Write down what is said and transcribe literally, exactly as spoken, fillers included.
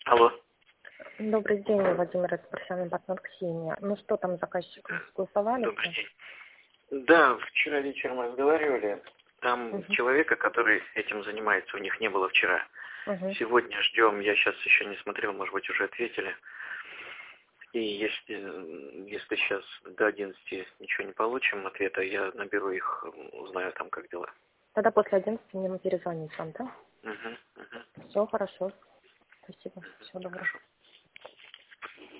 Алло. Добрый день, Владимир, это профессиональный партнер Ксения. Ну что там, заказчиком согласовали? Добрый день. Да, вчера вечером разговаривали. Там Угу. человека, который этим занимается, у них не было вчера. Угу. Сегодня ждем, я сейчас еще не смотрел, может быть, уже ответили. И если, если сейчас до одиннадцати ничего не получим ответа, я наберу их, узнаю там, как дела. Тогда после одиннадцати мне перезвонить вам, да? Угу, угу. Все хорошо. Спасибо. Всего доброго. Хорошо.